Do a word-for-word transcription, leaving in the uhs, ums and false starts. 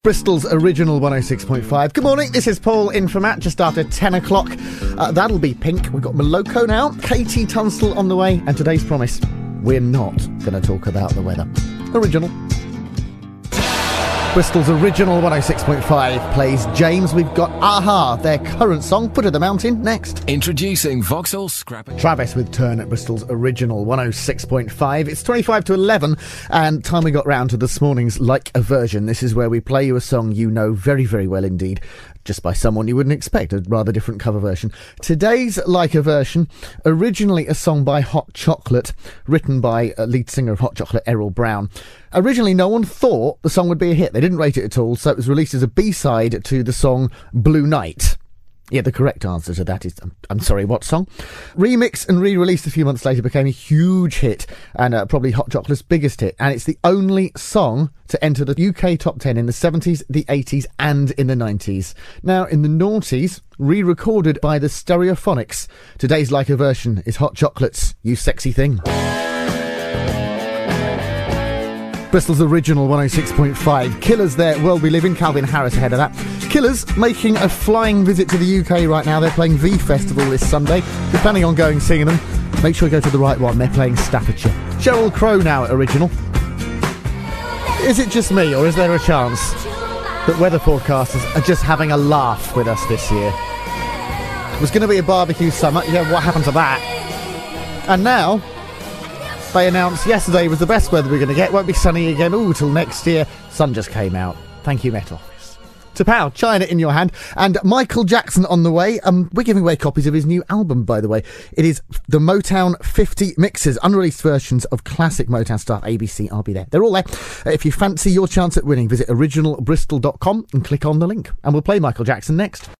Bristol's original one oh six point five. Good morning, this is Paul in for Matt, just after ten o'clock. Uh, that'll be Pink. We've got Moloko now, Katie Tunstall on the way, and today's promise, we're not going to talk about the weather. Original. Bristol's original one oh six point five plays James. We've got a-ha, their current song, Foot of the Mountain, next. Introducing Vauxhall Scrap. Travis with Turn at Bristol's original one oh six point five. It's twenty-five to eleven, and time we got round to this morning's Like a Version. This is where we play you a song you know very, very well indeed, just by someone you wouldn't expect, a rather different cover version. Today's Like a Version, originally a song by Hot Chocolate, written by a lead singer of Hot Chocolate, Errol Brown. Originally, no one thought the song would be a hit. They didn't rate it at all, so it was released as a B-side to the song Blue Night. Yeah, the correct answer to that is, I'm, I'm sorry, what song? Remixed and re-released a few months later, became a huge hit, and uh, probably Hot Chocolate's biggest hit, and it's the only song to enter the U K top ten in the seventies, the eighties, and in the nineties. Now, in the noughties, re-recorded by the Stereophonics, today's Like a Version is Hot Chocolate's You Sexy Thing. Bristol's original one oh six point five. Killers there, World We Live In, Calvin Harris ahead of that. Killers making a flying visit to the U K right now. They're playing V Festival this Sunday. If you're planning on going seeing them, make sure you go to the right one. They're playing Staffordshire. Sheryl Crow now at original. Is it just me, or is there a chance that weather forecasters are just having a laugh with us this year? It was going to be a barbecue summer. Yeah, what happened to that? And now they announced yesterday was the best weather we're going to get. Won't be sunny again, ooh, till next year. Sun just came out. Thank you, Met Office. To Pow, China in your hand. And Michael Jackson on the way. Um, we're giving away copies of his new album, by the way. It is the Motown fifty mixes, unreleased versions of classic Motown stuff. A B C, I'll be there. They're all there. Uh, if you fancy your chance at winning, visit original bristol dot com and click on the link. And we'll play Michael Jackson next.